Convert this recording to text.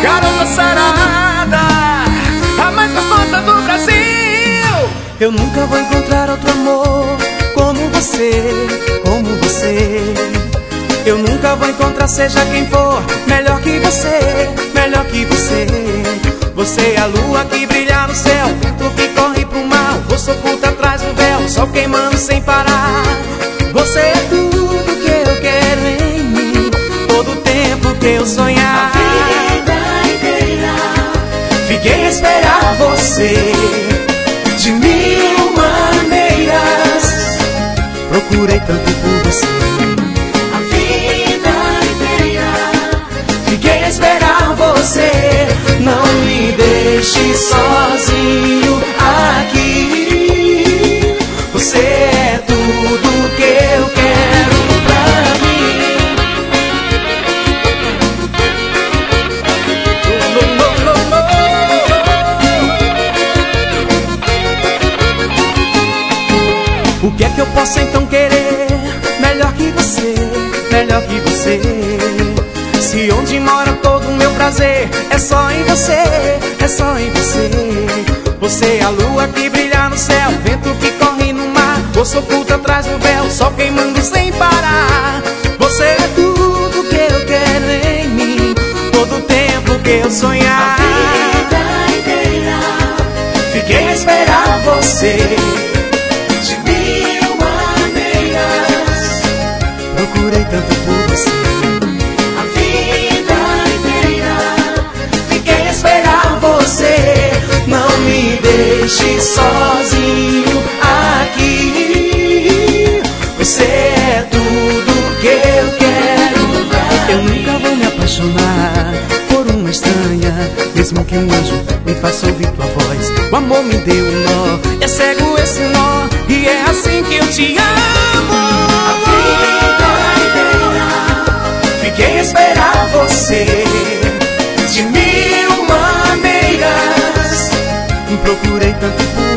garota sarada, a mais gostosa do Brasil. Eu nunca vou encontrar outro amor como você, como você. Eu nunca vou encontrar, seja quem for, melhor que você, melhor que você. Você é a lua que brilha no céu, vento que corre pro mar, o rosto oculta atrás do véu, sol queimando sem parar. Você é tudo que eu quero em mim, todo o tempo que eu sonhar. A vida inteira fiquei a esperar você, de mil maneiras procurei tanto por você. A vida inteira fiquei a esperar você, não me deixe sozinho aqui. Você é tudo que eu quero pra mim. O que é que eu posso então querer melhor que você, melhor que você? Se onde mora todo o meu prazer é só em você, é só em você. Você é a lua que brilha no céu, vento que corre no mar, osso oculta atrás do véu, sol queimando sem parar. Você é tudo que eu quero em mim, todo o tempo que eu sonhar. A vida inteira fiquei a esperar você, de mil maneiras procurei tanto por você. A vida inteira Fiquei a esperar você, não me deixe sozinho aqui. Você é tudo que eu quero. Eu nunca vou me apaixonar por uma estranha, mesmo que um anjo me faça ouvir tua voz. O amor me deu um nó, é cego esse nó, e é assim que eu te amo. A vida inteira Fiquei a esperar você, de mil maneiras procurei tanto por